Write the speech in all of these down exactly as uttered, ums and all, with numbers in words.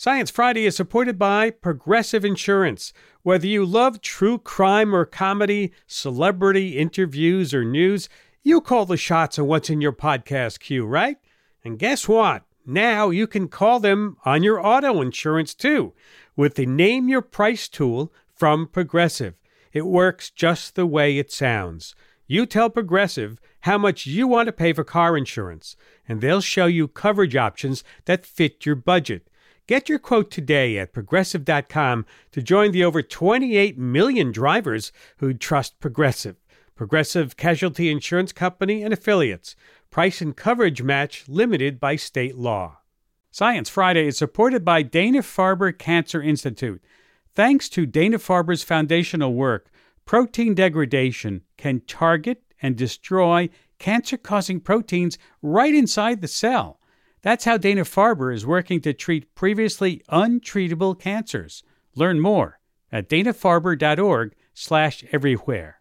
Science Friday is supported by Progressive Insurance. Whether you love true crime or comedy, celebrity interviews or news, you call the shots on what's in your podcast queue, right? And guess what? Now you can call them on your auto insurance too with the Name Your Price tool from Progressive. It works just the way it sounds. You tell Progressive how much you want to pay for car insurance, and they'll show you coverage options that fit your budget. Get your quote today at progressive dot com to join the over twenty-eight million drivers who trust Progressive. Progressive Casualty Insurance Company and Affiliates. Price and coverage match limited by state law. Science Friday is supported by Dana-Farber Cancer Institute. Thanks to Dana-Farber's foundational work, protein degradation can target and destroy cancer-causing proteins right inside the cell. That's how Dana-Farber is working to treat previously untreatable cancers. Learn more at dana-farber.org slash everywhere.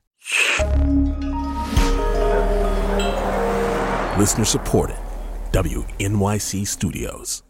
Listener supported. W N Y C Studios.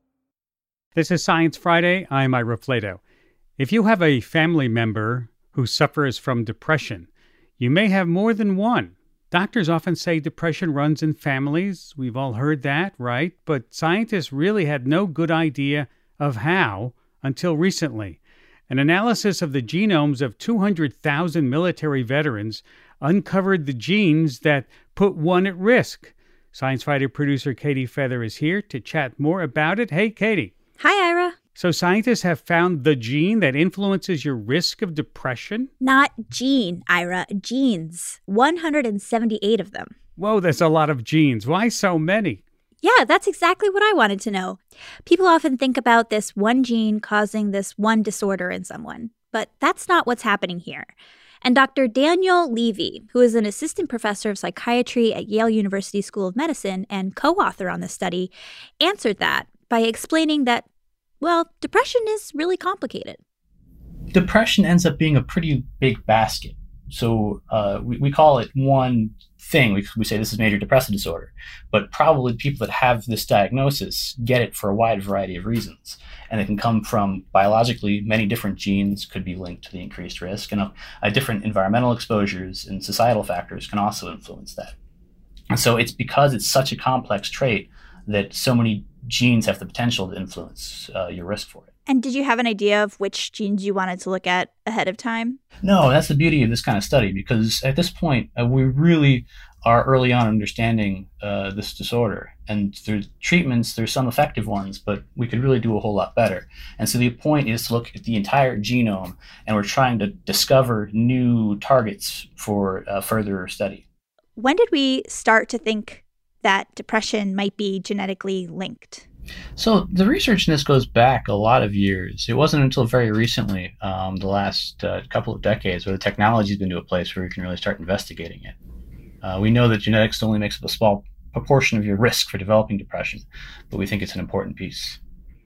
This is Science Friday. I'm Ira Flato. If you have a family member who suffers from depression, you may have more than one. Doctors often say depression runs in families. We've all heard that, right? But scientists really had no good idea of how until recently. An analysis of the genomes of two hundred thousand military veterans uncovered the genes that put one at risk. Science Friday producer Katie Feather is here to chat more about it. Hey, Katie. Hi, Ira. So scientists have found the gene that influences your risk of depression? Not gene, Ira. Genes. one hundred seventy-eight of them. Whoa, that's a lot of genes. Why so many? Yeah, that's exactly what I wanted to know. People often think about this one gene causing this one disorder in someone, but that's not what's happening here. And Doctor Daniel Levy, who is an assistant professor of psychiatry at Yale University School of Medicine and co-author on this study, answered that by explaining that, well, depression is really complicated. Depression ends up being a pretty big basket. So uh, we, we call it one thing. We, we say this is major depressive disorder. But probably people that have this diagnosis get it for a wide variety of reasons. And it can come from biologically, many different genes could be linked to the increased risk. And uh, different environmental exposures and societal factors can also influence that. And so it's because it's such a complex trait that so many genes have the potential to influence uh, your risk for it. And did you have an idea of which genes you wanted to look at ahead of time? No, that's the beauty of this kind of study, because at this point, uh, we really are early on understanding uh, this disorder. And through treatments, there's some effective ones, but we could really do a whole lot better. And so the point is to look at the entire genome, and we're trying to discover new targets for uh, further study. When did we start to think that depression might be genetically linked? So the research in this goes back a lot of years. It wasn't until very recently, um, the last uh, couple of decades, where the technology's been to a place where we can really start investigating it. Uh, we know that genetics only makes up a small proportion of your risk for developing depression, but we think it's an important piece.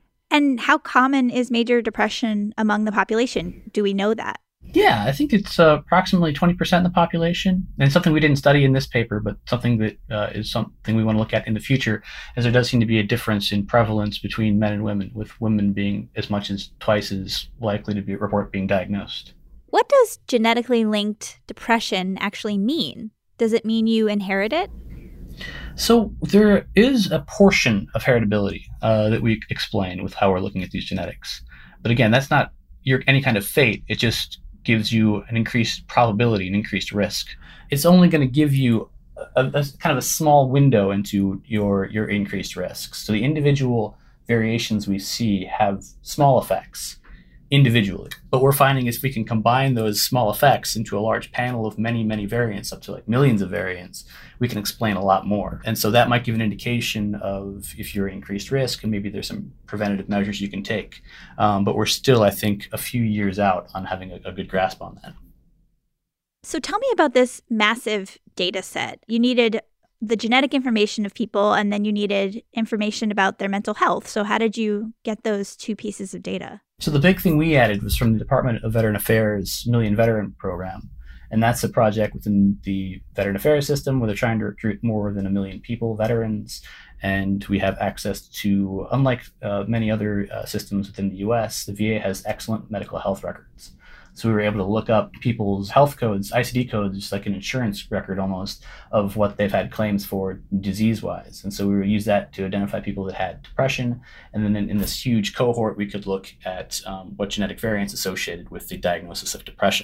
And how common is major depression among the population? Do we know that? Yeah, I think it's uh, approximately twenty percent of the population, and something we didn't study in this paper, but something that uh, is something we want to look at in the future, as there does seem to be a difference in prevalence between men and women, with women being as much as twice as likely to be report being diagnosed. What does genetically linked depression actually mean? Does it mean you inherit it? So there is a portion of heritability uh, that we explain with how we're looking at these genetics. But again, that's not your any kind of fate. It just gives you an increased probability, an increased risk. It's only going to give you a, a kind of a small window into your, your increased risks. So the individual variations we see have small effects individually. But we're finding is if we can combine those small effects into a large panel of many, many variants, up to like millions of variants, we can explain a lot more. And so that might give an indication of if you're at increased risk, and maybe there's some preventative measures you can take. Um, but we're still, I think, a few years out on having a, a good grasp on that. So tell me about this massive data set. You needed the genetic information of people, and then you needed information about their mental health. So how did you get those two pieces of data? So the big thing we added was from the Department of Veteran Affairs Million Veteran Program. And that's a project within the Veteran Affairs system where they're trying to recruit more than a million people, veterans. And we have access to, unlike uh, many other uh, systems within the U S, the V A has excellent medical health records. So we were able to look up people's health codes, I C D codes, just like an insurance record almost, of what they've had claims for disease-wise. And so we would use that to identify people that had depression. And then in, in this huge cohort, we could look at um, what genetic variants associated with the diagnosis of depression.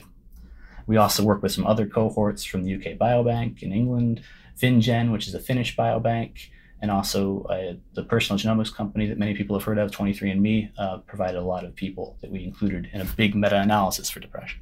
We also work with some other cohorts from the U K Biobank in England, FinGen, which is a Finnish biobank, and also uh, the personal genomics company that many people have heard of, twenty-three and me, uh, provided a lot of people that we included in a big meta-analysis for depression.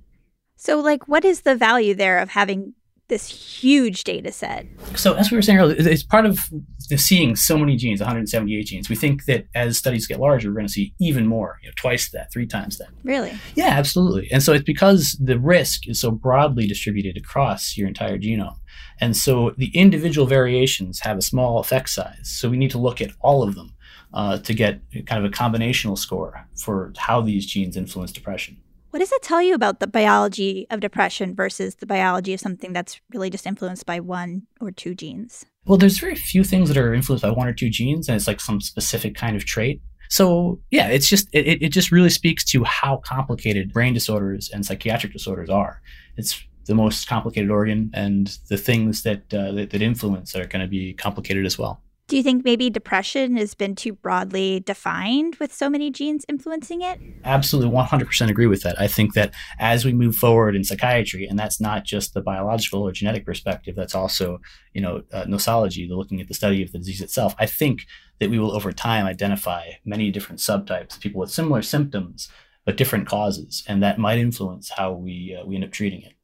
So, like, what is the value there of having this huge data set? So as we were saying earlier, it's part of the seeing so many genes, one hundred seventy-eight genes. We think that as studies get larger, we're going to see even more, you know, twice that, three times that. Really? Yeah, absolutely. And so it's because the risk is so broadly distributed across your entire genome. And so the individual variations have a small effect size. So we need to look at all of them uh, to get kind of a combinational score for how these genes influence depression. What does it tell you about the biology of depression versus the biology of something that's really just influenced by one or two genes? Well, there's very few things that are influenced by one or two genes, and it's like some specific kind of trait. So yeah, it's just it, it just really speaks to how complicated brain disorders and psychiatric disorders are. It's the most complicated organ, and the things that uh, that, that influence are going to be complicated as well. Do you think maybe depression has been too broadly defined with so many genes influencing it? Absolutely, one hundred percent agree with that. I think that as we move forward in psychiatry, and that's not just the biological or genetic perspective, that's also, you know, uh, nosology, the looking at the study of the disease itself. I think that we will over time identify many different subtypes, people with similar symptoms, but different causes, and that might influence how we uh, we end up treating it.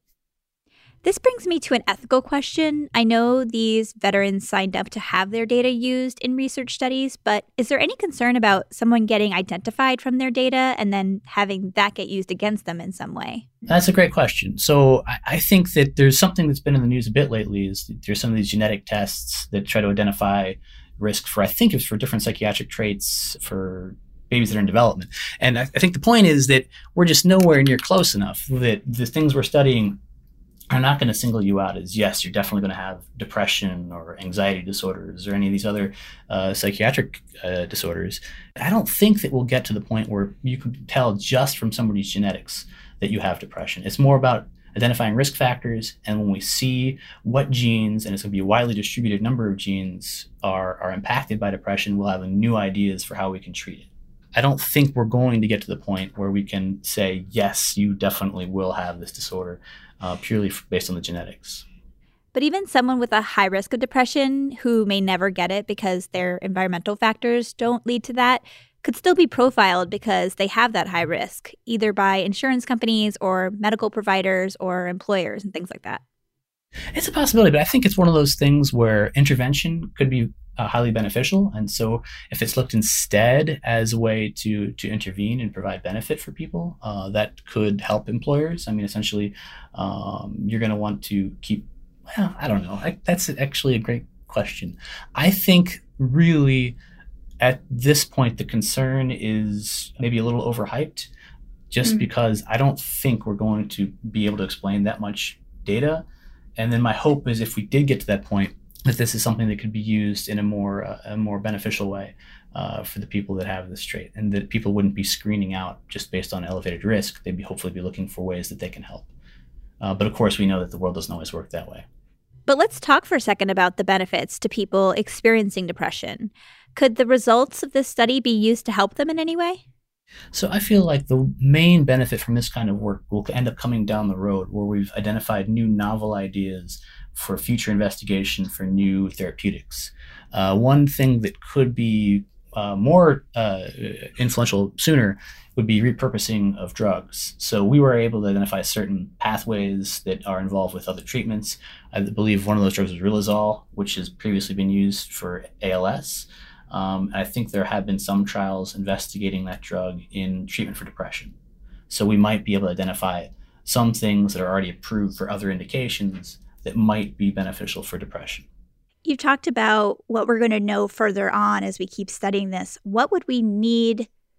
This brings me to an ethical question. I know these veterans signed up to have their data used in research studies, but is there any concern about someone getting identified from their data and then having that get used against them in some way? That's a great question. So I, I think that there's something that's been in the news a bit lately is there's some of these genetic tests that try to identify risk for, I think it's for different psychiatric traits for babies that are in development. And I, I think the point is that we're just nowhere near close enough that the things we're studying are not going to single you out as, yes, you're definitely going to have depression or anxiety disorders or any of these other uh, psychiatric uh, disorders. I don't think that we'll get to the point where you can tell just from somebody's genetics that you have depression. It's more about identifying risk factors, and when we see what genes, and it's going to be a widely distributed number of genes, are, are impacted by depression, we'll have new ideas for how we can treat it. I don't think we're going to get to the point where we can say, yes, you definitely will have this disorder uh, purely f- based on the genetics. But even someone with a high risk of depression who may never get it because their environmental factors don't lead to that could still be profiled because they have that high risk, either by insurance companies or medical providers or employers and things like that. It's a possibility, but I think it's one of those things where intervention could be uh, highly beneficial. And so if it's looked instead as a way to to intervene and provide benefit for people, uh, that could help employers. I mean, essentially, um, you're going to want to keep, well, I don't know. I, that's actually a great question. I think really at this point, the concern is maybe a little overhyped just mm. because I don't think we're going to be able to explain that much data. And then my hope is if we did get to that point, that this is something that could be used in a more uh, a more beneficial way uh, for the people that have this trait, and that people wouldn't be screening out just based on elevated risk. They'd be hopefully be looking for ways that they can help. Uh, but of course, we know that the world doesn't always work that way. But let's talk for a second about the benefits to people experiencing depression. Could the results of this study be used to help them in any way? So I feel like the main benefit from this kind of work will end up coming down the road where we've identified new novel ideas for future investigation for new therapeutics. Uh, one thing that could be uh, more uh, influential sooner would be repurposing of drugs. So we were able to identify certain pathways that are involved with other treatments. I believe one of those drugs was Riluzole, which has previously been used for A L S. Um, I think there have been some trials investigating that drug in treatment for depression. So we might be able to identify some things that are already approved for other indications that might be beneficial for depression. You've talked about what we're going to know further on as we keep studying this. What would we need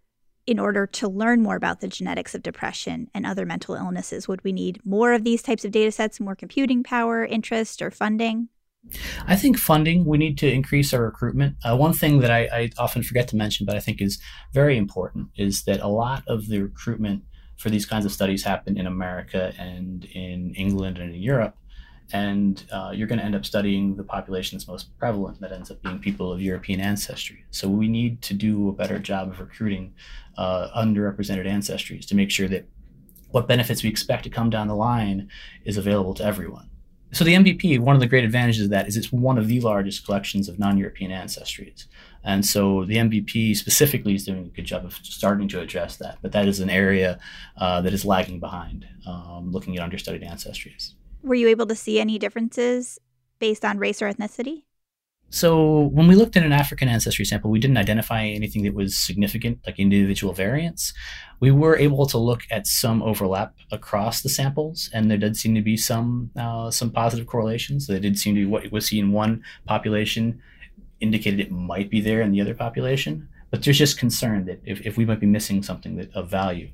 in order to learn more about the genetics of depression and other mental illnesses? Would we need more of these types of data sets, more computing power, interest, or funding? I think funding, we need to increase our recruitment. Uh, one thing that I, I often forget to mention, but I think is very important, is that a lot of the recruitment for these kinds of studies happen in America and in England and in Europe. And uh, you're going to end up studying the population that's most prevalent, that ends up being people of European ancestry. So we need to do a better job of recruiting uh, underrepresented ancestries to make sure that what benefits we expect to come down the line is available to everyone. So the M B P, one of the great advantages of that is it's one of the largest collections of non-European ancestries. And so the M B P specifically is doing a good job of starting to address that. But that is an area uh, that is lagging behind, um, looking at understudied ancestries. Were you able to see any differences based on race or ethnicity? So when we looked at an African ancestry sample, we didn't identify anything that was significant, like individual variants. We were able to look at some overlap across the samples, and there did seem to be some uh, some positive correlations. So they did seem to be what was seen in one population indicated it might be there in the other population. But there's just concern that if, if we might be missing something that of value.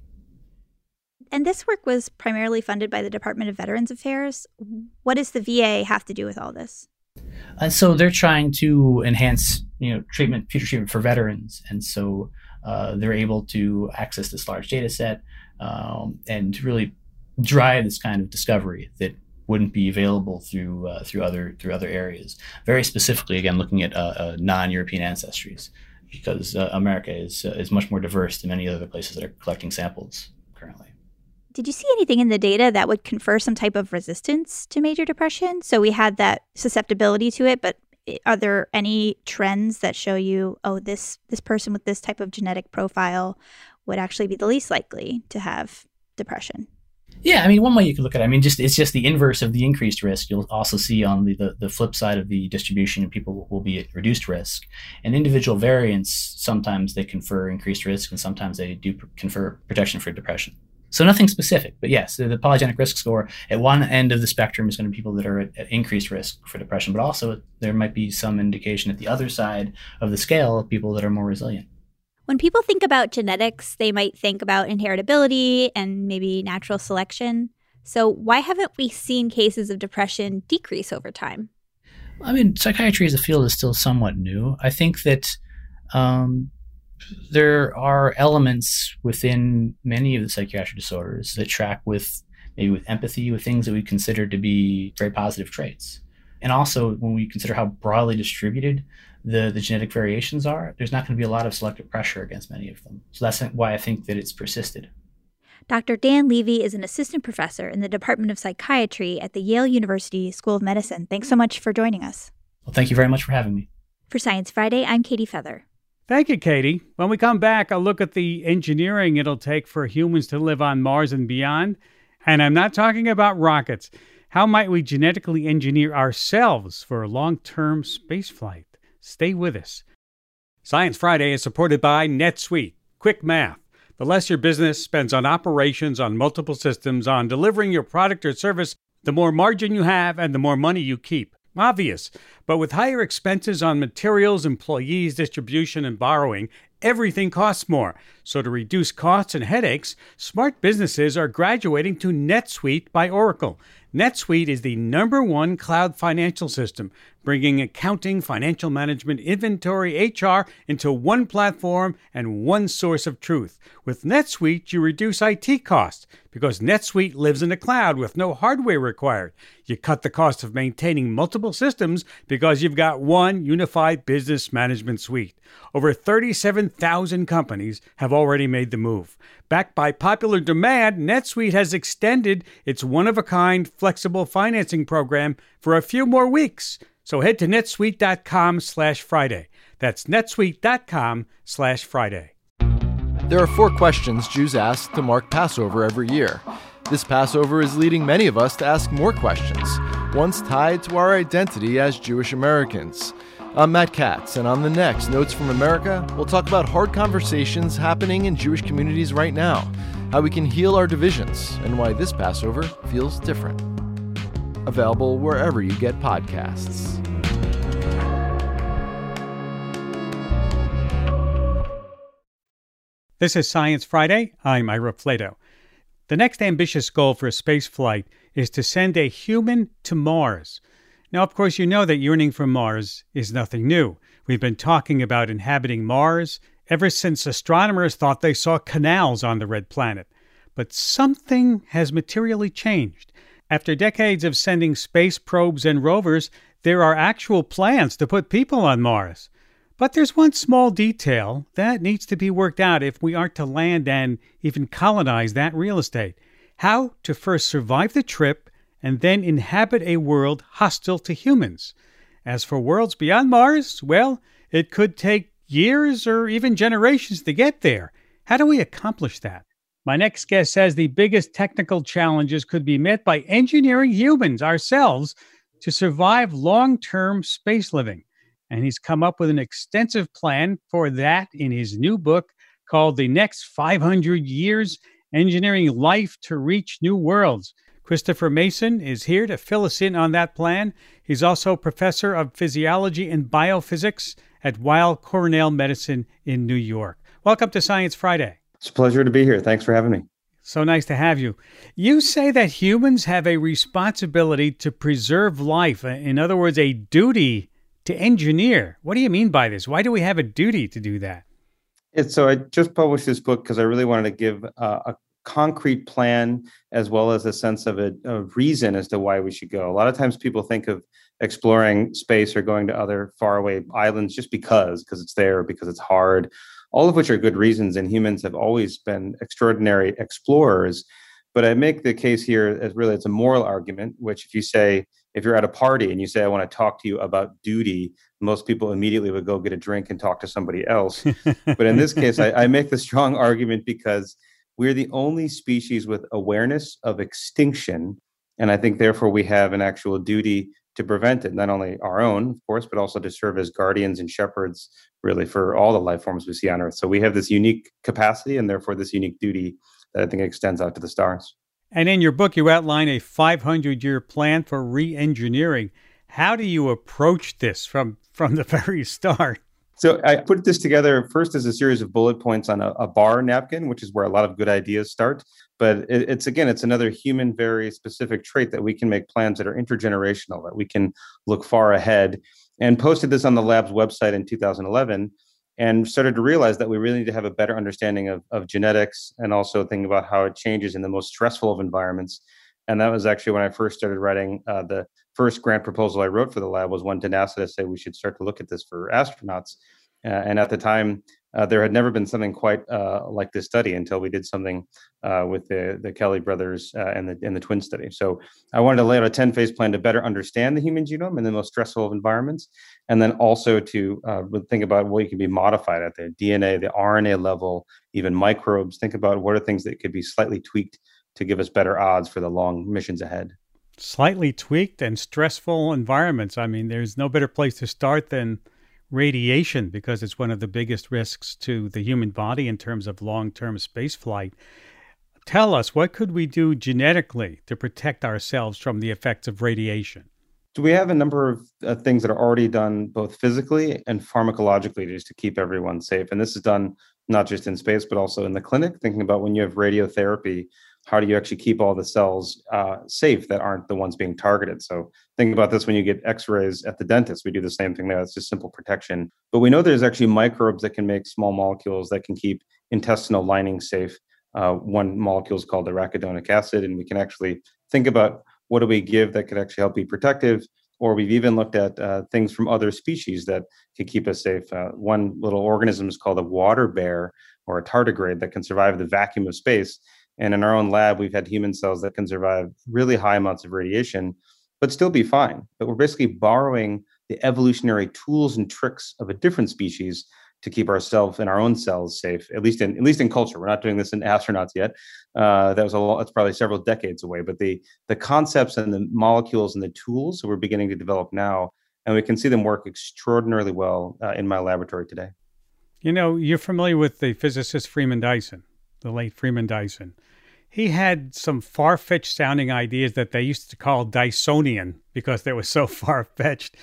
And this work was primarily funded by the Department of Veterans Affairs. What does the V A have to do with all this? And so they're trying to enhance, you know, treatment, future treatment for veterans. And so uh, they're able to access this large data set um, and really drive this kind of discovery that wouldn't be available through uh, through other through other areas. Very specifically, again, looking at uh, uh, non-European ancestries, because uh, America is uh, is much more diverse than many other places that are collecting samples currently. Did you see anything in the data that would confer some type of resistance to major depression? So we had that susceptibility to it, but are there any trends that show you, oh, this this person with this type of genetic profile would actually be the least likely to have depression? Yeah, I mean, one way you could look at it, I mean, just it's just the inverse of the increased risk. You'll also see on the, the, the flip side of the distribution, people will be at reduced risk. And individual variants, sometimes they confer increased risk, and sometimes they do confer protection for depression. So nothing specific, but yes, the, the polygenic risk score at one end of the spectrum is going to be people that are at, at increased risk for depression, but also there might be some indication at the other side of the scale of people that are more resilient. When people think about genetics, they might think about inheritability and maybe natural selection. So why haven't we seen cases of depression decrease over time? I mean, psychiatry as a field is still somewhat new. I think that um, there are elements within many of the psychiatric disorders that track with maybe with empathy, with things that we consider to be very positive traits. And also, when we consider how broadly distributed the, the genetic variations are, there's not going to be a lot of selective pressure against many of them. So that's why I think that it's persisted. Doctor Dan Levy is an assistant professor in the Department of Psychiatry at the Yale University School of Medicine. Thanks so much for joining us. Well, thank you very much for having me. For Science Friday, I'm Katie Feather. Thank you, Katie. When we come back, I'll look at the engineering it'll take for humans to live on Mars and beyond. And I'm not talking about rockets. How might we genetically engineer ourselves for long-term spaceflight? Stay with us. Science Friday is supported by NetSuite. Quick math. The less your business spends on operations, on multiple systems, on delivering your product or service, the more margin you have and the more money you keep. Obvious. But with higher expenses on materials, employees, distribution, and borrowing, everything costs more. So to reduce costs and headaches, smart businesses are graduating to NetSuite by Oracle. NetSuite is the number one cloud financial system, bringing accounting, financial management, inventory, H R into one platform and one source of truth. With NetSuite, you reduce I T costs because NetSuite lives in the cloud with no hardware required. You cut the cost of maintaining multiple systems because you've got one unified business management suite. Over thirty-seven thousand companies have already made the move. Backed by popular demand, NetSuite has extended its one-of-a-kind flexible financing program for a few more weeks. So head to netsuite.com slash Friday. That's netsuite.com slash Friday. There are four questions Jews ask to mark Passover every year. This Passover is leading many of us to ask more questions, ones tied to our identity as Jewish Americans. I'm Matt Katz, and on the next Notes from America, we'll talk about hard conversations happening in Jewish communities right now, how we can heal our divisions, and why this Passover feels different. Available wherever you get podcasts. This is Science Friday. I'm Ira Flatow. The next ambitious goal for spaceflight is to send a human to Mars. Now, of course, you know that yearning for Mars is nothing new. We've been talking about inhabiting Mars ever since astronomers thought they saw canals on the red planet. But something has materially changed. After decades of sending space probes and rovers, there are actual plans to put people on Mars. But there's one small detail that needs to be worked out if we are to land and even colonize that real estate. How to first survive the trip and then inhabit a world hostile to humans. As for worlds beyond Mars, well, it could take years or even generations to get there. How do we accomplish that? My next guest says the biggest technical challenges could be met by engineering humans ourselves to survive long-term space living. And he's come up with an extensive plan for that in his new book called The Next five hundred Years, Engineering Life to Reach New Worlds. Christopher Mason is here to fill us in on that plan. He's also professor of physiology and biophysics at Weill Cornell Medicine in New York. Welcome to Science Friday. It's a pleasure to be here. Thanks for having me. So nice to have you. You say that humans have a responsibility to preserve life. In other words, a duty to engineer. What do you mean by this? Why do we have a duty to do that? It's, so I just published this book because I really wanted to give uh, a concrete plan as well as a sense of a, a reason as to why we should go. A lot of times people think of exploring space or going to other faraway islands just because, because it's there, because it's hard, all of which are good reasons. And humans have always been extraordinary explorers. But I make the case here as really it's a moral argument, which if you say, if you're at a party and you say, I want to talk to you about duty, most people immediately would go get a drink and talk to somebody else. But in this case, I, I make the strong argument because we're the only species with awareness of extinction. And I think, therefore, we have an actual duty to prevent it, not only our own, of course, but also to serve as guardians and shepherds, really, for all the life forms we see on Earth. So we have this unique capacity and, therefore, this unique duty that I think extends out to the stars. And in your book, you outline a five hundred year plan for re-engineering. How do you approach this from, from the very start? So I put this together first as a series of bullet points on a, a bar napkin, which is where a lot of good ideas start. But it, it's, again, it's another human, very specific trait that we can make plans that are intergenerational, that we can look far ahead, and posted this on the lab's website in two thousand eleven and started to realize that we really need to have a better understanding of, of genetics and also think about how it changes in the most stressful of environments. And that was actually when I first started writing uh, the first grant proposal I wrote for the lab was one to NASA to say we should start to look at this for astronauts. Uh, and at the time, uh, there had never been something quite uh, like this study until we did something uh, with the the Kelly brothers uh, and the and the twin study. So I wanted to lay out a ten-phase plan to better understand the human genome in the most stressful of environments, and then also to uh, think about what can be modified at the D N A, the R N A level, even microbes. Think about what are things that could be slightly tweaked to give us better odds for the long missions ahead. Slightly tweaked and stressful environments. I mean, there's no better place to start than radiation because it's one of the biggest risks to the human body in terms of long-term space flight. Tell us, what could we do genetically to protect ourselves from the effects of radiation? So we have a number of uh, things that are already done both physically and pharmacologically just to keep everyone safe. And this is done not just in space, but also in the clinic, thinking about when you have radiotherapy, how do you actually keep all the cells uh, safe that aren't the ones being targeted? So think about this when you get x-rays at the dentist. We do the same thing there. It's just simple protection. But we know there's actually microbes that can make small molecules that can keep intestinal lining safe. Uh, one molecule is called arachidonic acid, and we can actually think about what do we give that could actually help be protective. Or we've even looked at uh, things from other species that could keep us safe. Uh, one little organism is called a water bear or a tardigrade that can survive the vacuum of space. And in our own lab, we've had human cells that can survive really high amounts of radiation, but still be fine. But we're basically borrowing the evolutionary tools and tricks of a different species to keep ourselves and our own cells safe, at least in at least in culture. We're not doing this in astronauts yet. Uh, that was a lot, that's probably several decades away. But the the concepts and the molecules and the tools that we're beginning to develop now, and we can see them work extraordinarily well uh, in my laboratory today. You know, you're familiar with the physicist Freeman Dyson, the late Freeman Dyson. He had some far-fetched sounding ideas that they used to call Dysonian because they were so far-fetched.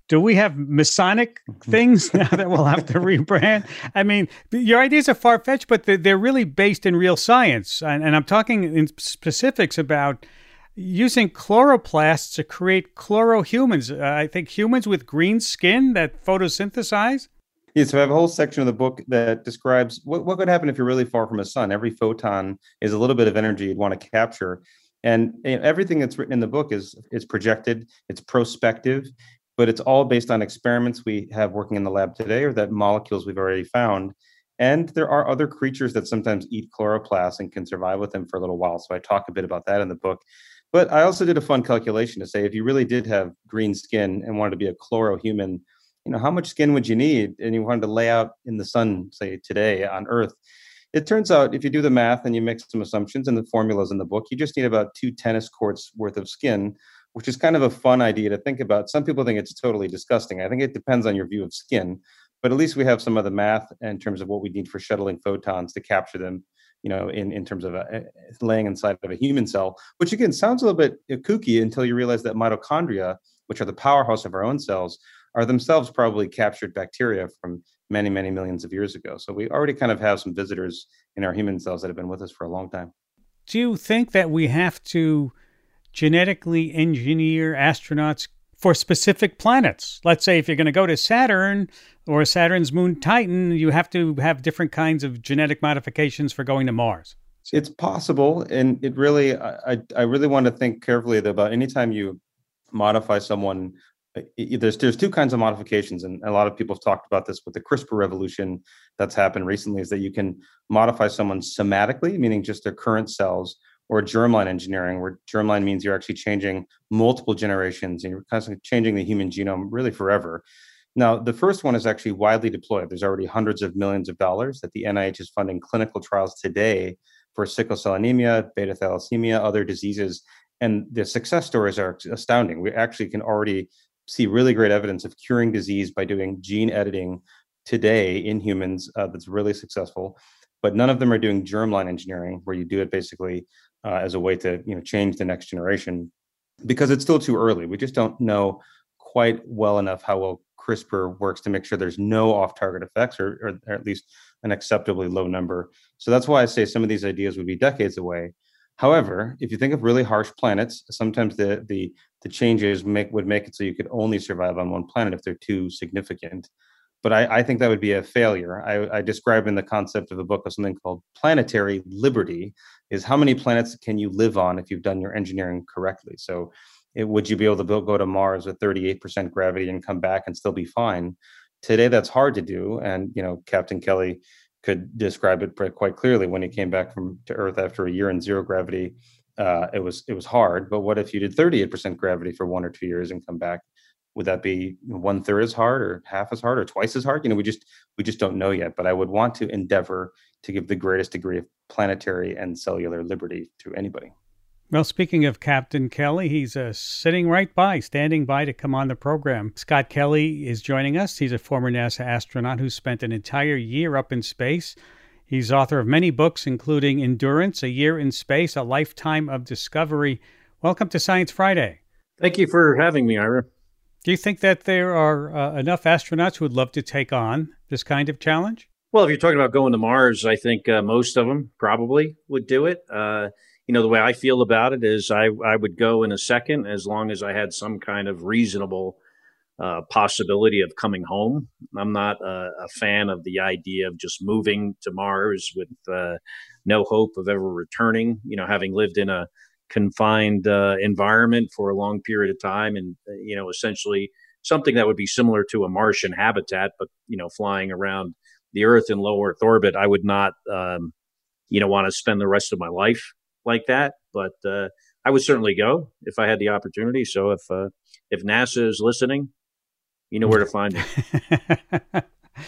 Do we have Masonic things now that we'll have to rebrand? I mean, your ideas are far-fetched, but they're, they're really based in real science. And, and I'm talking in specifics about using chloroplasts to create chlorohumans. Uh, I think humans with green skin that photosynthesize. Yeah, so I have a whole section of the book that describes what, what could happen if you're really far from a sun. Every photon is a little bit of energy you'd want to capture. And you know, everything that's written in the book is, is projected, it's prospective, but it's all based on experiments we have working in the lab today or that molecules we've already found. And there are other creatures that sometimes eat chloroplasts and can survive with them for a little while. So I talk a bit about that in the book. But I also did a fun calculation to say, if you really did have green skin and wanted to be a chlorohuman, you know, how much skin would you need? And you wanted to lay out in the sun, say today on Earth. It turns out if you do the math and you make some assumptions and the formulas in the book, you just need about two tennis courts worth of skin, which is kind of a fun idea to think about. Some people think it's totally disgusting. I think it depends on your view of skin, but at least we have some of the math in terms of what we need for shuttling photons to capture them, you know, in, in terms of a, laying inside of a human cell, which again sounds a little bit kooky until you realize that mitochondria, which are the powerhouse of our own cells, are themselves probably captured bacteria from many, many millions of years ago. So we already kind of have some visitors in our human cells that have been with us for a long time. Do you think that we have to genetically engineer astronauts for specific planets? Let's say if you're going to go to Saturn or Saturn's moon Titan, you have to have different kinds of genetic modifications for going to Mars. It's possible. And it really, I, I really want to think carefully about anytime you modify someone. There's there's two kinds of modifications, and a lot of people have talked about this with the CRISPR revolution that's happened recently, is that you can modify someone somatically, meaning just their current cells, or germline engineering, where germline means you're actually changing multiple generations and you're constantly changing the human genome really forever. Now, the first one is actually widely deployed. There's already hundreds of millions of dollars that the N I H is funding clinical trials today for sickle cell anemia, beta thalassemia, other diseases. And the success stories are astounding. We actually can already see really great evidence of curing disease by doing gene editing today in humans uh, that's really successful. But none of them are doing germline engineering, where you do it basically uh, as a way to you know change the next generation, because it's still too early. We just don't know quite well enough how well CRISPR works to make sure there's no off-target effects, or, or, or at least an acceptably low number. So that's why I say some of these ideas would be decades away. However, if you think of really harsh planets, sometimes the the the changes make would make it so you could only survive on one planet if they're too significant. But I, I think that would be a failure. I, I describe in the concept of a book of something called planetary liberty, is how many planets can you live on if you've done your engineering correctly? So it, would you be able to build, go to Mars with thirty-eight percent gravity and come back and still be fine? Today, that's hard to do. And, you know, Captain Kelly could describe it quite clearly when he came back from to Earth after a year in zero gravity. Uh, it was it was hard. But what if you did thirty-eight percent gravity for one or two years and come back? Would that be one third as hard, or half as hard, or twice as hard? You know, we just we just don't know yet. But I would want to endeavor to give the greatest degree of planetary and cellular liberty to anybody. Well, speaking of Captain Kelly, he's uh, sitting right by, standing by to come on the program. Scott Kelly is joining us. He's a former NASA astronaut who spent an entire year up in space. He's author of many books, including Endurance, A Year in Space, A Lifetime of Discovery. Welcome to Science Friday. Thank you for having me, Ira. Do you think that there are uh, enough astronauts who would love to take on this kind of challenge? Well, if you're talking about going to Mars, I think uh, most of them probably would do it. Uh, you know, the way I feel about it is I, I would go in a second as long as I had some kind of reasonable uh, possibility of coming home. I'm not a, a fan of the idea of just moving to Mars with uh, no hope of ever returning, you know, having lived in a confined uh, environment for a long period of time, and you know essentially something that would be similar to a Martian habitat, but you know flying around the Earth in low Earth orbit. I would not um, you know want to spend the rest of my life like that, but uh, I would certainly go if I had the opportunity. So if uh, if NASA is listening, you know where to find me.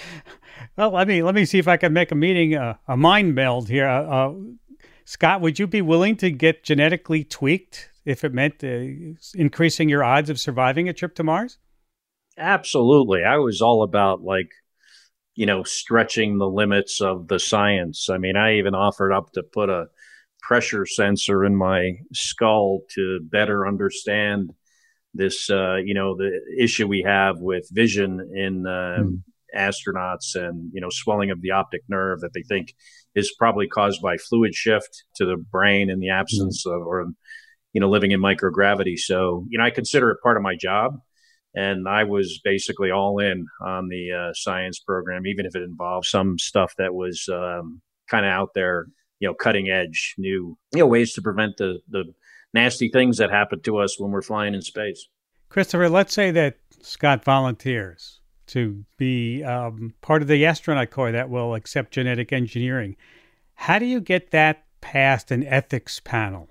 Well, let me let me see if I can make a meeting uh, a mind meld here. Uh, uh, Scott, would you be willing to get genetically tweaked if it meant uh, increasing your odds of surviving a trip to Mars? Absolutely. I was all about, like, you know, stretching the limits of the science. I mean, I even offered up to put a pressure sensor in my skull to better understand this, uh, you know, the issue we have with vision in uh, mm. astronauts and, you know, swelling of the optic nerve that they think is probably caused by fluid shift to the brain in the absence mm. of, or, you know, living in microgravity. So, you know, I consider it part of my job. And I was basically all in on the uh, science program, even if it involved some stuff that was um, kind of out there, you know, cutting edge, new, you know, ways to prevent the, the nasty things that happen to us when we're flying in space. Christopher, let's say that Scott volunteers to be um, part of the astronaut corps that will accept genetic engineering. How do you get that past an ethics panel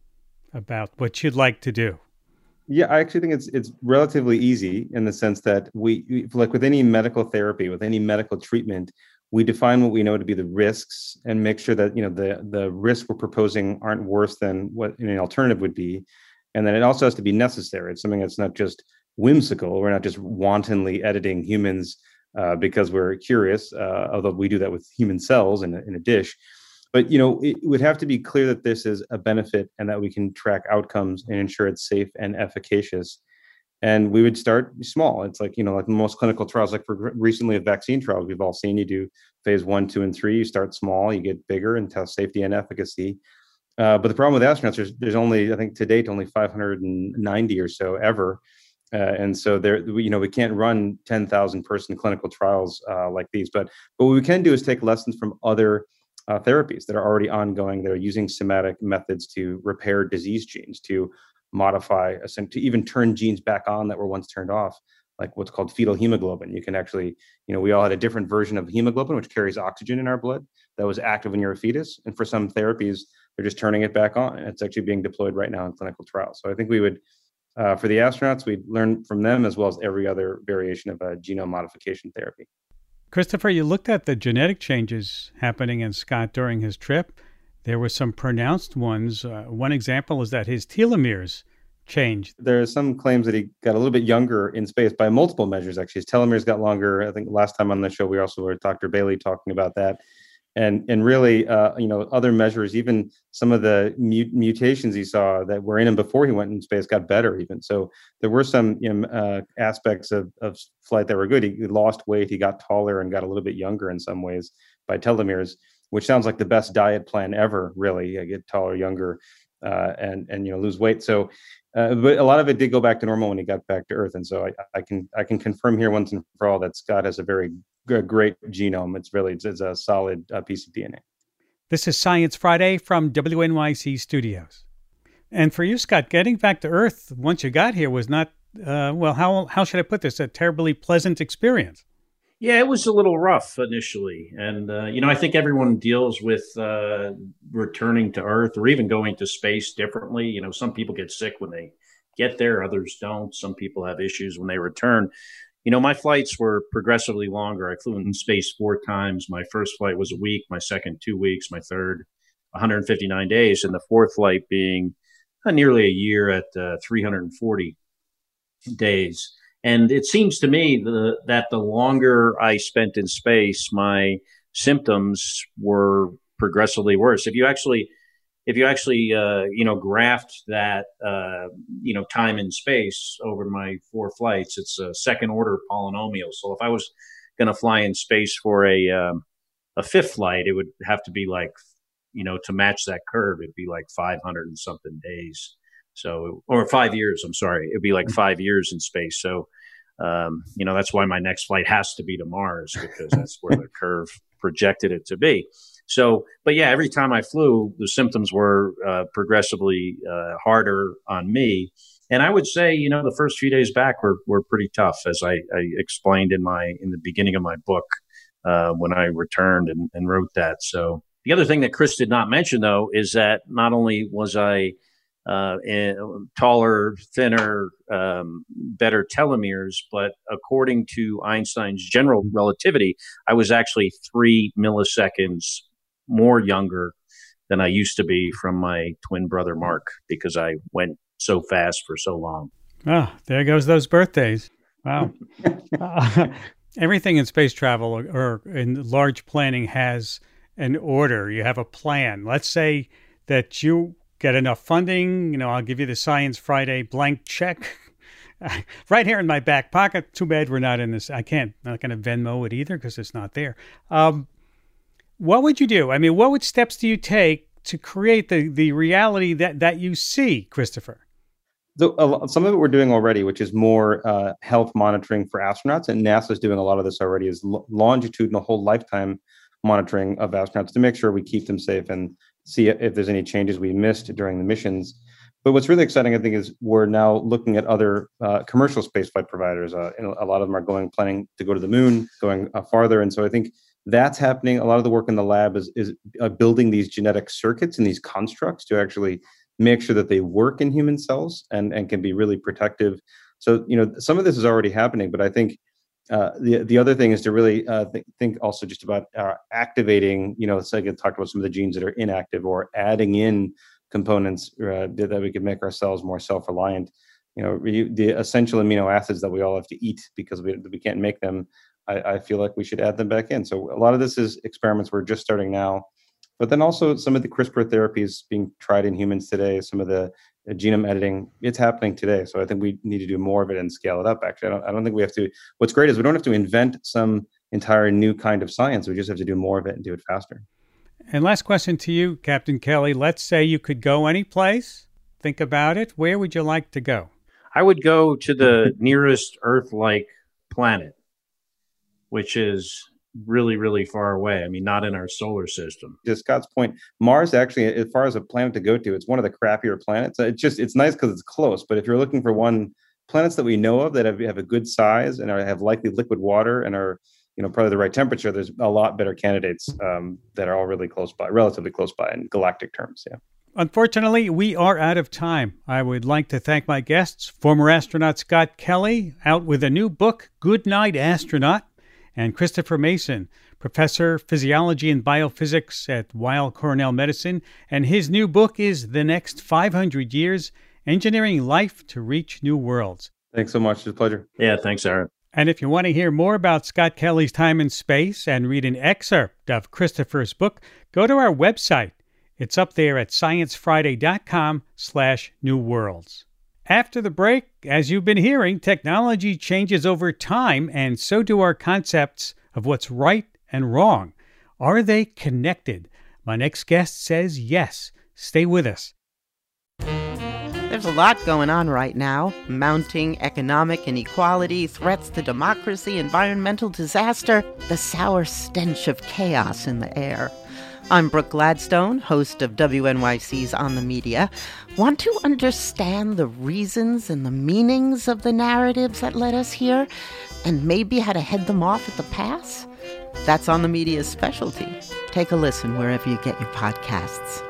about what you'd like to do? Yeah, I actually think it's it's relatively easy in the sense that we, like with any medical therapy, with any medical treatment, we define what we know to be the risks and make sure that, you know, the the risks we're proposing aren't worse than what an alternative would be. And then it also has to be necessary. It's something that's not just whimsical. We're not just wantonly editing humans uh, because we're curious, uh, although we do that with human cells in a, in a dish. But, you know, it would have to be clear that this is a benefit and that we can track outcomes and ensure it's safe and efficacious. And we would start small. It's like, you know, like most clinical trials, like for recently with vaccine trials, we've all seen you do phase one, two, and three. You start small, you get bigger and test safety and efficacy. Uh, but the problem with astronauts, there's, there's only, I think to date, only five hundred ninety or so ever. Uh, and so there, you know, we can't run ten thousand person clinical trials uh, like these. But, but what we can do is take lessons from other Uh, therapies that are already ongoing. They're using somatic methods to repair disease genes, to modify, to even turn genes back on that were once turned off, like what's called fetal hemoglobin. You can actually, you know, we all had a different version of hemoglobin, which carries oxygen in our blood, that was active when you're a fetus. And for some therapies, they're just turning it back on. And it's actually being deployed right now in clinical trials. So I think we would, uh, for the astronauts, we'd learn from them as well as every other variation of a genome modification therapy. Christopher, you looked at the genetic changes happening in Scott during his trip. There were some pronounced ones. Uh, one example is that his telomeres changed. There are some claims that he got a little bit younger in space by multiple measures, actually. His telomeres got longer. I think last time on the show, we also heard Doctor Bailey talking about that. And and really, uh, you know, other measures, even some of the mu- mutations he saw that were in him before he went in space got better even. So there were some, you know, uh, aspects of, of flight that were good. He, he lost weight, he got taller and got a little bit younger in some ways by telomeres, which sounds like the best diet plan ever, really. I get taller, younger, uh, and, and, you know, lose weight. So, uh, but a lot of it did go back to normal when he got back to Earth. And so I, I can I can confirm here once and for all that Scott has a very a great genome. It's really, it's, it's a solid uh, piece of D N A. This is Science Friday from W N Y C Studios. And for you, Scott, getting back to Earth once you got here was not, uh, well, how how should I put this, a terribly pleasant experience? Yeah, it was a little rough initially. And, uh, you know, I think everyone deals with uh, returning to Earth or even going to space differently. You know, some people get sick when they get there, others don't. Some people have issues when they return. You know, my flights were progressively longer. I flew in space four times. My first flight was a week, my second two weeks, my third one hundred fifty-nine days, and the fourth flight being uh, nearly a year at uh, three hundred forty days. And it seems to me the, that the longer I spent in space, my symptoms were progressively worse. If you actually If you actually, uh, you know, graphed that, uh, you know, time in space over my four flights, it's a second order polynomial. So if I was going to fly in space for a um, a fifth flight, it would have to be like, you know, to match that curve, it'd be like five hundred and something days. So, or five years, I'm sorry, it'd be like five years in space. So, um, you know, that's why my next flight has to be to Mars, because that's where the curve projected it to be. So, but yeah, every time I flew, the symptoms were uh, progressively uh, harder on me. And I would say, you know, the first few days back were, were pretty tough, as I, I explained in my in the beginning of my book uh, when I returned and, and wrote that. So the other thing that Chris did not mention, though, is that not only was I uh, in, taller, thinner, um, better telomeres, but according to Einstein's general relativity, I was actually three milliseconds more younger than I used to be from my twin brother, Mark, because I went so fast for so long. Oh, there goes those birthdays. Wow. uh, everything in space travel or, or in large planning has an order. You have a plan. Let's say that you get enough funding. You know, I'll give you the Science Friday blank check right here in my back pocket. Too bad we're not in this. I can't, I'm not going to Venmo it either because it's not there. Um, what would you do? I mean, what would steps do you take to create the, the reality that, that you see, Christopher? The, uh, some of it we're doing already, which is more uh, health monitoring for astronauts. And NASA is doing a lot of this already, is l- longitudinal whole lifetime monitoring of astronauts to make sure we keep them safe and see if there's any changes we missed during the missions. But what's really exciting, I think, is we're now looking at other uh, commercial spaceflight providers. Uh, and a lot of them are going, planning to go to the moon, going uh, farther. And so I think that's happening. A lot of the work in the lab is, is uh, building these genetic circuits and these constructs to actually make sure that they work in human cells and, and can be really protective. So, you know, some of this is already happening, but I think uh, the the other thing is to really uh, th- think also just about uh, activating, you know, so I talked about some of the genes that are inactive or adding in components uh, that, that we could make our cells more self-reliant. You know, re- the essential amino acids that we all have to eat because we, we can't make them. I, I feel like we should add them back in. So a lot of this is experiments we're just starting now. But then also some of the CRISPR therapies being tried in humans today, some of the uh, genome editing, it's happening today. So I think we need to do more of it and scale it up. Actually, I don't, I don't think we have to. What's great is we don't have to invent some entire new kind of science. We just have to do more of it and do it faster. And last question to you, Captain Kelly. Let's say you could go any place. Think about it. Where would you like to go? I would go to the nearest Earth-like planet, which is really, really far away. I mean, not in our solar system. To Scott's point, Mars actually, as far as a planet to go to, it's one of the crappier planets. It's just, it's nice because it's close. But if you're looking for one, planets that we know of that have, have a good size and are, have likely liquid water and are, you know, probably the right temperature, there's a lot better candidates um, that are all really close by, relatively close by in galactic terms. Yeah. Unfortunately, we are out of time. I would like to thank my guests, former astronaut Scott Kelly, out with a new book, Good Night, Astronaut, and Christopher Mason, professor of physiology and biophysics at Weill Cornell Medicine, and his new book is The Next five hundred Years, Engineering Life to Reach New Worlds. Thanks so much. It's a pleasure. Yeah, thanks, Aaron. And if you want to hear more about Scott Kelly's time in space and read an excerpt of Christopher's book, go to our website. It's up there at sciencefriday.com slash new worlds. After the break, as you've been hearing, technology changes over time, and so do our concepts of what's right and wrong. Are they connected? My next guest says yes. Stay with us. There's a lot going on right now. Mounting economic inequality, threats to democracy, environmental disaster, the sour stench of chaos in the air. I'm Brooke Gladstone, host of W N Y C's On the Media. Want to understand the reasons and the meanings of the narratives that led us here, and maybe how to head them off at the pass? That's On the Media's specialty. Take a listen wherever you get your podcasts.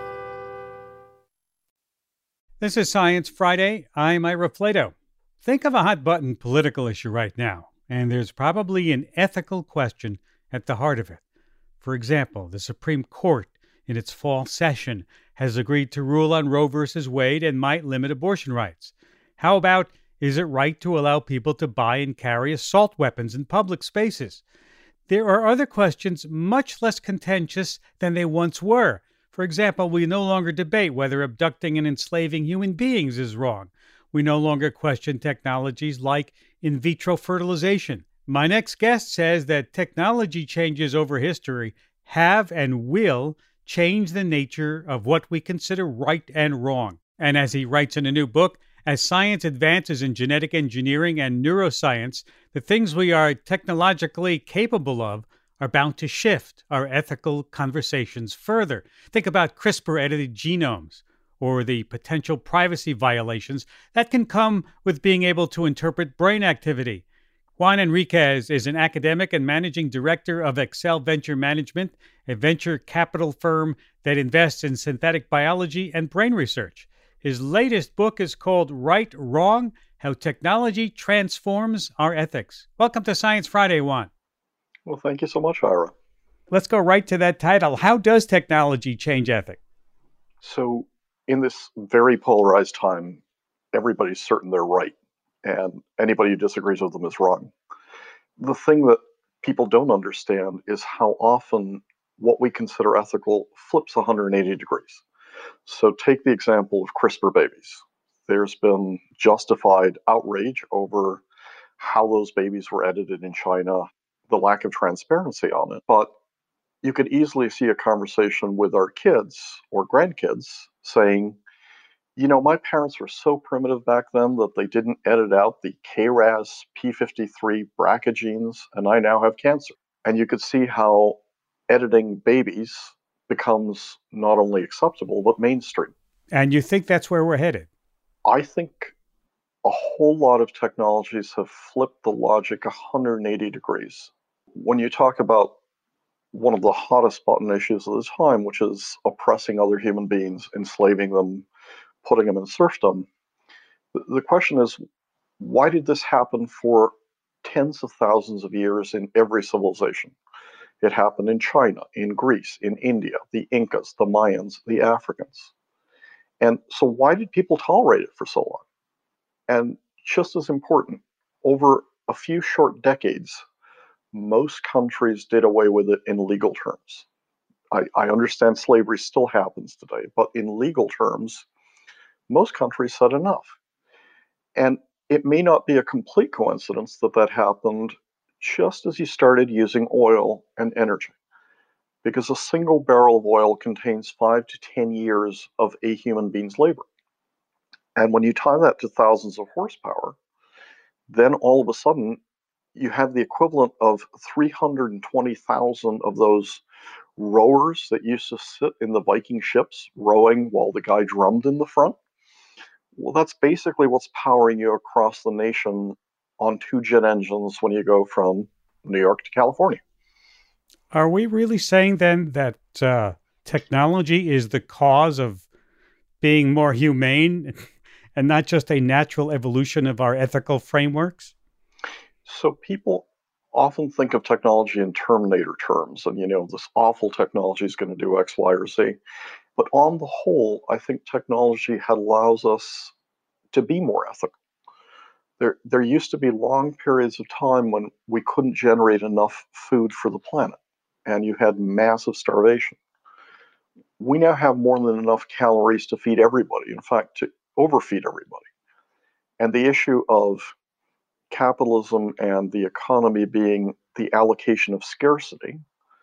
This is Science Friday. I'm Ira Flato. Think of a hot-button political issue right now, and there's probably an ethical question at the heart of it. For example, the Supreme Court, in its fall session, has agreed to rule on Roe versus Wade and might limit abortion rights. How about, is it right to allow people to buy and carry assault weapons in public spaces? There are other questions much less contentious than they once were. For example, we no longer debate whether abducting and enslaving human beings is wrong. We no longer question technologies like in vitro fertilization. My next guest says that technology changes over history have and will change the nature of what we consider right and wrong. And as he writes in a new book, as science advances in genetic engineering and neuroscience, the things we are technologically capable of are bound to shift our ethical conversations further. Think about CRISPR-edited genomes or the potential privacy violations that can come with being able to interpret brain activity. Juan Enriquez is an academic and managing director of Excel Venture Management, a venture capital firm that invests in synthetic biology and brain research. His latest book is called Right, Wrong: How Technology Transforms Our Ethics. Welcome to Science Friday, Juan. Well, thank you so much, Ira. Let's go right to that title. How does technology change ethics? So, in this very polarized time, everybody's certain they're right, and anybody who disagrees with them is wrong. The thing that people don't understand is how often what we consider ethical flips one hundred eighty degrees. So take the example of CRISPR babies. there's been justified outrage over how those babies were edited in China, the lack of transparency on it. But you could easily see a conversation with our kids or grandkids saying, you know, my parents were so primitive back then that they didn't edit out the K R A S P fifty-three B R C A genes, and I now have cancer. And you could see how editing babies becomes not only acceptable, but mainstream. And you think that's where we're headed? I think a whole lot of technologies have flipped the logic one hundred eighty degrees. When you talk about one of the hottest button issues of the time, which is oppressing other human beings, enslaving them, putting them in serfdom, the question is, why did this happen for tens of thousands of years in every civilization? It happened in China, in Greece, in India, the Incas, the Mayans, the Africans. And so why did people tolerate it for so long? And just as important, over a few short decades, most countries did away with it in legal terms. I, I understand slavery still happens today, but in legal terms, most countries said enough. And it may not be a complete coincidence that that happened just as you started using oil and energy, because a single barrel of oil contains five to ten years of a human being's labor. And when you tie that to thousands of horsepower, then all of a sudden you have the equivalent of three hundred twenty thousand of those rowers that used to sit in the Viking ships rowing while the guy drummed in the front. Well, that's basically what's powering you across the nation on two jet engines when you go from New York to California. Are we really saying then that uh, technology is the cause of being more humane and not just a natural evolution of our ethical frameworks? So people often think of technology in Terminator terms, and, you know, this awful technology is going to do X, Y, or Z. But on the whole, I think technology allows us to be more ethical. There, there used to be long periods of time when we couldn't generate enough food for the planet, and you had massive starvation. We now have more than enough calories to feed everybody, in fact, to overfeed everybody. And the issue of capitalism and the economy being the allocation of scarcity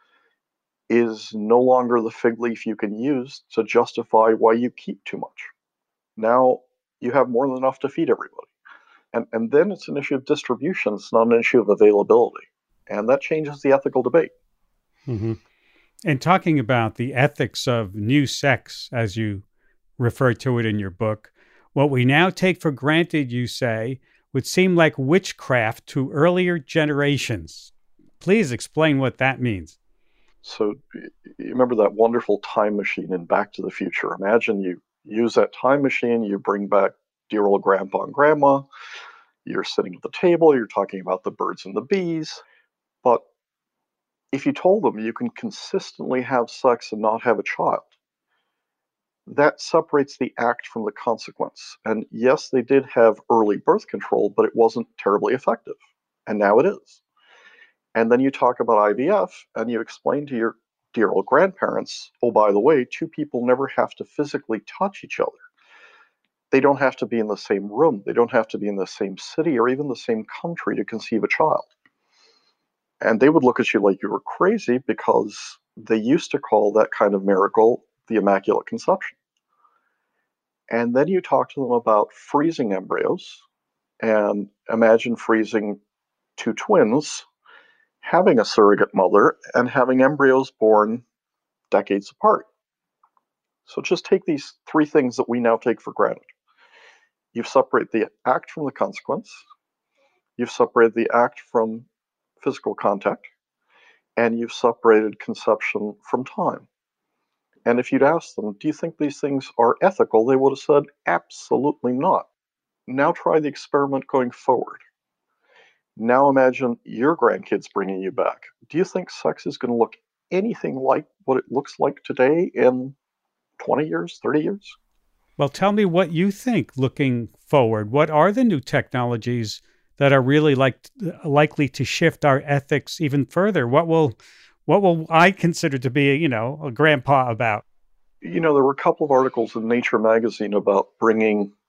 is no longer the fig leaf you can use to justify why you keep too much. Now you have more than enough to feed everybody. And, and then it's an issue of distribution. It's not an issue of availability. And that changes the ethical debate. Mm-hmm. And talking about the ethics of new sex, as you refer to it in your book, what we now take for granted, you say, would seem like witchcraft to earlier generations. Please explain what that means. So you remember that wonderful time machine in Back to the Future. Imagine you use that time machine, you bring back dear old grandpa and grandma, you're sitting at the table, you're talking about the birds and the bees. But if you told them you can consistently have sex and not have a child, that separates the act from the consequence. And yes, they did have early birth control, but it wasn't terribly effective. And now it is. And then you talk about I V F and you explain to your dear old grandparents, oh, by the way, two people never have to physically touch each other. They don't have to be in the same room. They don't have to be in the same city or even the same country to conceive a child. And they would look at you like you were crazy because they used to call that kind of miracle the Immaculate Conception. And then you talk to them about freezing embryos, and imagine freezing two twins, having a surrogate mother, and having embryos born decades apart. So just take these three things that we now take for granted. You've separated the act from the consequence, you've separated the act from physical contact, and you've separated conception from time. And if you'd asked them, do you think these things are ethical? They would have said, absolutely not. Now try the experiment going forward. Now imagine your grandkids bringing you back. Do you think sex is going to look anything like what it looks like today in twenty years, thirty years? Well, tell me what you think looking forward. What are the new technologies that are really like likely to shift our ethics even further? What will what will I consider to be, you know, a grandpa about? You know, there were a couple of articles in Nature magazine about bringing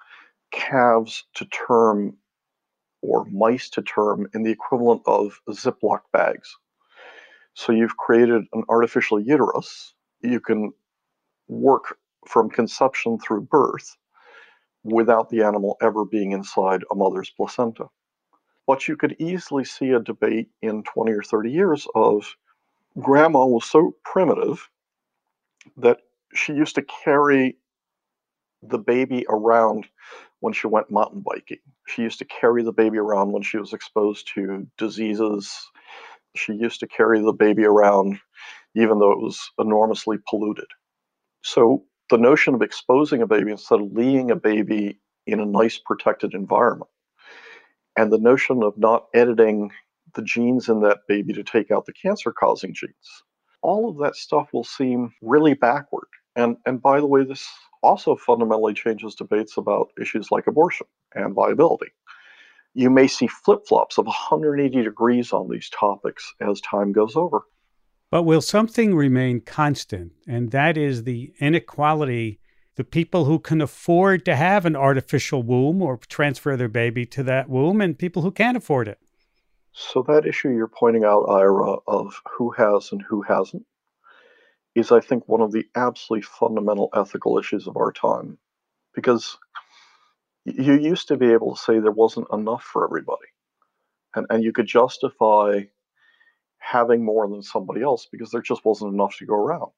calves to term or mice to term in the equivalent of Ziploc bags. So you've created an artificial uterus. You can work from conception through birth without the animal ever being inside a mother's placenta. But you could easily see a debate in twenty or thirty years of grandma was so primitive that she used to carry the baby around when she went mountain biking. She used to carry the baby around when she was exposed to diseases. She used to carry the baby around even though it was enormously polluted. So the notion of exposing a baby instead of leaving a baby in a nice protected environment, and the notion of not editing the genes in that baby to take out the cancer-causing genes, all of that stuff will seem really backward. And, and by the way, this also fundamentally changes debates about issues like abortion and viability. You may see flip-flops of one hundred eighty degrees on these topics as time goes over. But will something remain constant? And that is the inequality, the people who can afford to have an artificial womb or transfer their baby to that womb, and people who can't afford it. So that issue you're pointing out, Ira, of who has and who hasn't, is I think one of the absolutely fundamental ethical issues of our time. Because you used to be able to say there wasn't enough for everybody. And, and you could justify having more than somebody else because there just wasn't enough to go around.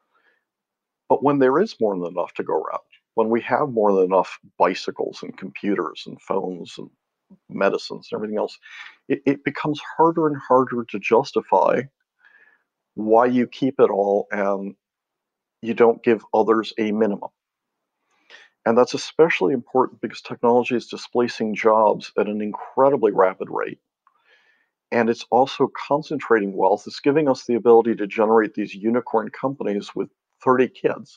But when there is more than enough to go around, when we have more than enough bicycles and computers and phones and medicines and everything else, it, it becomes harder and harder to justify why you keep it all and you don't give others a minimum. And that's especially important because technology is displacing jobs at an incredibly rapid rate. And it's also concentrating wealth. It's giving us the ability to generate these unicorn companies with thirty kids.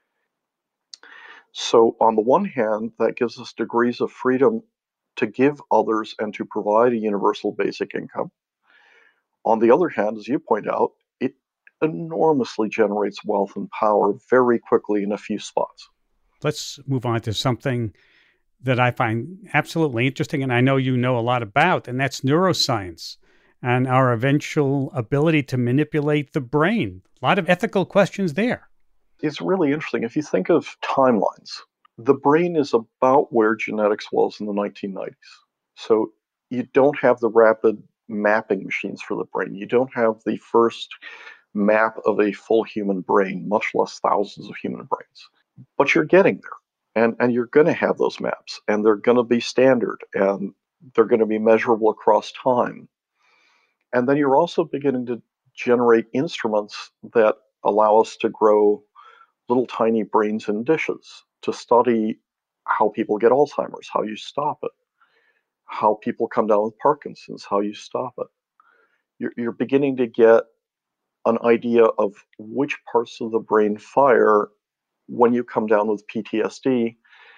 So on the one hand, that gives us degrees of freedom to give others and to provide a universal basic income. On the other hand, as you point out, it enormously generates wealth and power very quickly in a few spots. Let's move on to something that I find absolutely interesting, and I know you know a lot about, and that's neuroscience and our eventual ability to manipulate the brain. A lot of ethical questions there. It's really interesting. If you think of timelines, the brain is about where genetics was in the nineteen nineties. So you don't have the rapid mapping machines for the brain. You don't have the first map of a full human brain, much less thousands of human brains. But you're getting there. And, and you're going to have those maps, and they're going to be standard, and they're going to be measurable across time. And then you're also beginning to generate instruments that allow us to grow little tiny brains in dishes to study how people get Alzheimer's, how you stop it, how people come down with Parkinson's, how you stop it. You're, you're beginning to get an idea of which parts of the brain fire when you come down with P T S D.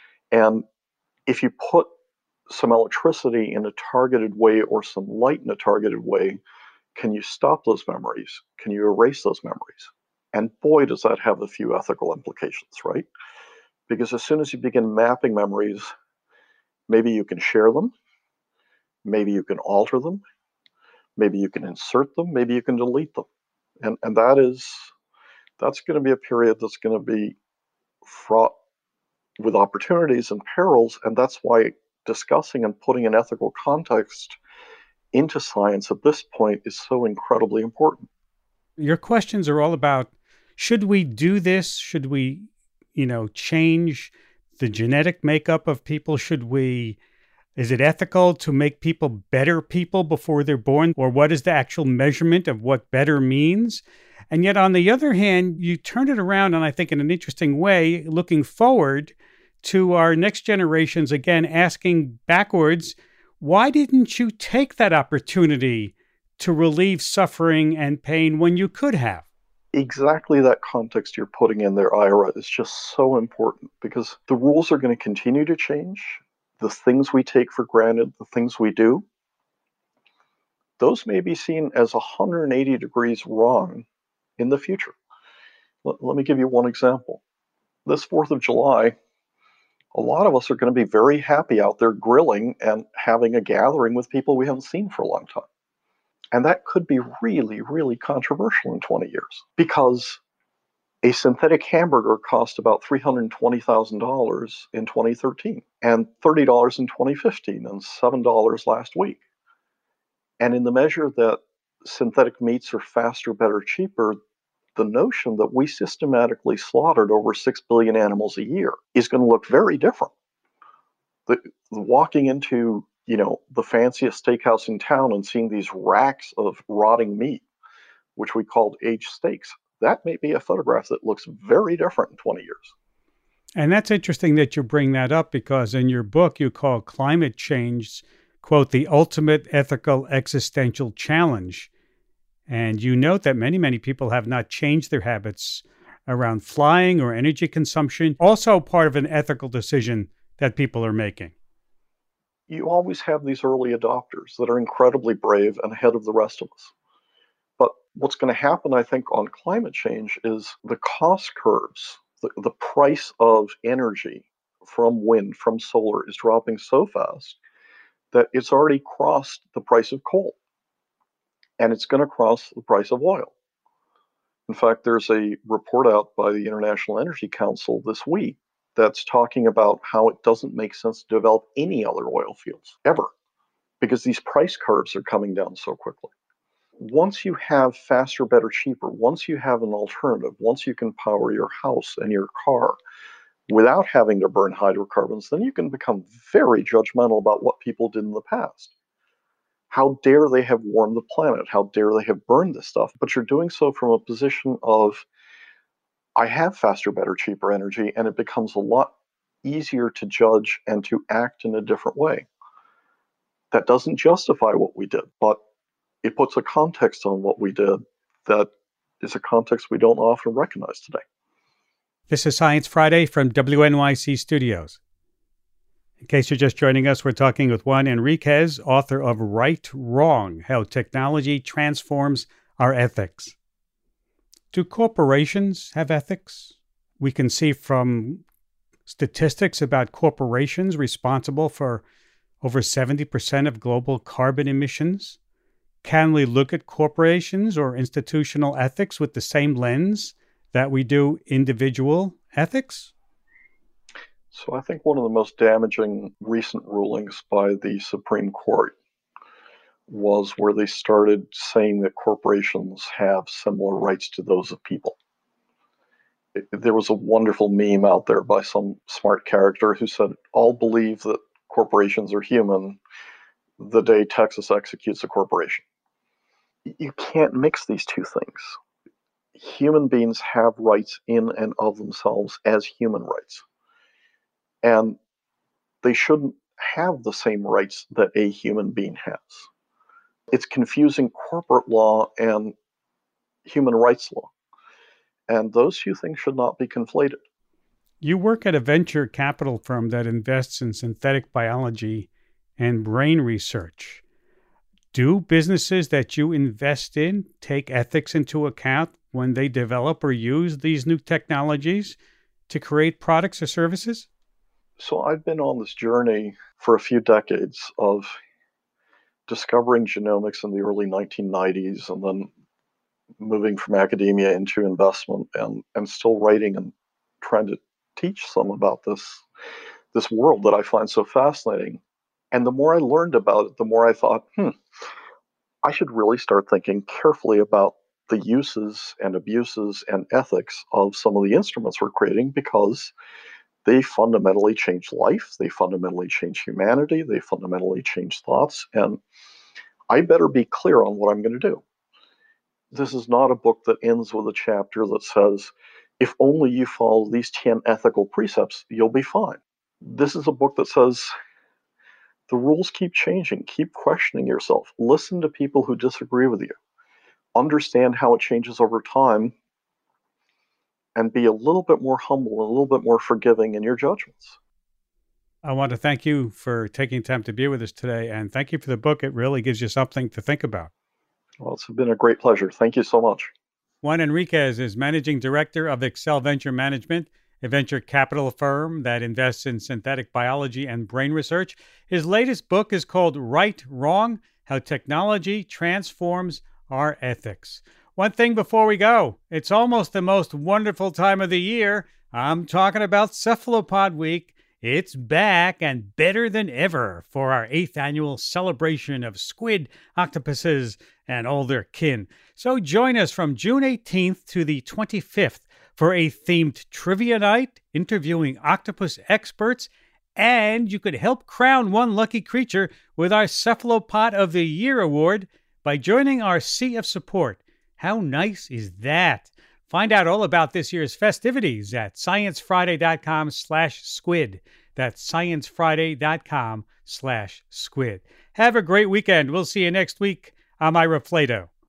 And if you put some electricity in a targeted way or some light in a targeted way, can you stop those memories? Can you erase those memories? And boy, does that have a few ethical implications, right? Because as soon as you begin mapping memories, maybe you can share them, maybe you can alter them, maybe you can insert them, maybe you can delete them. And, and that is, that's going to be a period that's going to be fraught with opportunities and perils, and that's why discussing and putting an ethical context into science at this point is so incredibly important. Your questions are all about, should we do this? Should we, you know, change the genetic makeup of people? Should we, is it ethical to make people better people before they're born? Or what is the actual measurement of what better means? And yet, on the other hand, you turn it around, and I think in an interesting way, looking forward to our next generations, again, asking backwards, why didn't you take that opportunity to relieve suffering and pain when you could have? Exactly that context you're putting in there, Ira, is just so important because the rules are going to continue to change. The things we take for granted, the things we do, those may be seen as one hundred eighty degrees wrong in the future. Let, let me give you one example. This fourth of July, A lot of us are going to be very happy out there grilling and having a gathering with people we haven't seen for a long time. And that could be really, really controversial in twenty years, because a synthetic hamburger cost about three hundred twenty thousand dollars in twenty thirteen, and thirty dollars in twenty fifteen, and seven dollars last week. And in the measure that synthetic meats are faster, better, cheaper, the notion that we systematically slaughtered over six billion animals a year is going to look very different. The, walking into, you know, the fanciest steakhouse in town and seeing these racks of rotting meat, which we called aged steaks, that may be a photograph that looks very different in twenty years. And that's interesting that you bring that up, because in your book, you call climate change, quote, the ultimate ethical existential challenge. And you note that many, many people have not changed their habits around flying or energy consumption, also part of an ethical decision that people are making. You always have these early adopters that are incredibly brave and ahead of the rest of us. But what's going to happen, I think, on climate change is the cost curves, the, the price of energy from wind, from solar, is dropping so fast that it's already crossed the price of coal. And it's going to cross the price of oil. In fact, there's a report out by the International Energy Council this week that's talking about how it doesn't make sense to develop any other oil fields ever, because these price curves are coming down so quickly. Once you have faster, better, cheaper, once you have an alternative, once you can power your house and your car without having to burn hydrocarbons, then you can become very judgmental about what people did in the past. How dare they have warmed the planet? How dare they have burned this stuff? But you're doing so from a position of, I have faster, better, cheaper energy, and it becomes a lot easier to judge and to act in a different way. That doesn't justify what we did, but it puts a context on what we did that is a context we don't often recognize today. This is Science Friday from W N Y C Studios. In case you're just joining us, we're talking with Juan Enriquez, author of Right, Wrong, How Technology Transforms Our Ethics. Do corporations have ethics? We can see from statistics about corporations responsible for over seventy percent of global carbon emissions. Can we look at corporations or institutional ethics with the same lens that we do individual ethics? So I think one of the most damaging recent rulings by the Supreme Court was where they started saying that corporations have similar rights to those of people. It, there was a wonderful meme out there by some smart character who said, all believe that corporations are human the day Texas executes a corporation. You can't mix these two things. Human beings have rights in and of themselves as human rights. And they shouldn't have the same rights that a human being has. It's confusing corporate law and human rights law. And those two things should not be conflated. You work at a venture capital firm that invests in synthetic biology and brain research. Do businesses that you invest in take ethics into account when they develop or use these new technologies to create products or services? So I've been on this journey for a few decades of discovering genomics in the early nineteen nineties and then moving from academia into investment and, and still writing and trying to teach some about this, this world that I find so fascinating. And the more I learned about it, the more I thought, hmm, I should really start thinking carefully about the uses and abuses and ethics of some of the instruments we're creating, because they fundamentally change life, they fundamentally change humanity, they fundamentally change thoughts, and I better be clear on what I'm going to do. This is not a book that ends with a chapter that says, if only you follow these ten ethical precepts, you'll be fine. This is a book that says, the rules keep changing, keep questioning yourself, listen to people who disagree with you, understand how it changes over time, and be a little bit more humble, a little bit more forgiving in your judgments. I want to thank you for taking time to be with us today, and thank you for the book. It really gives you something to think about. Well, it's been a great pleasure. Thank you so much. Juan Enriquez is Managing Director of Excel Venture Management a venture capital firm that invests in synthetic biology and brain research. His latest book is called Right Wrong: How Technology Transforms Our Ethics. One thing before we go, it's almost the most wonderful time of the year. I'm talking about Cephalopod Week. It's back and better than ever for our eighth annual celebration of squid, octopuses, and all their kin. So join us from June eighteenth to the twenty-fifth for a themed trivia night, interviewing octopus experts, and you could help crown one lucky creature with our Cephalopod of the Year award by joining our Sea of Support. How nice is that? Find out all about this year's festivities at sciencefriday.com slash squid. That's sciencefriday.com slash squid. Have a great weekend. We'll see you next week. I'm Ira Flato.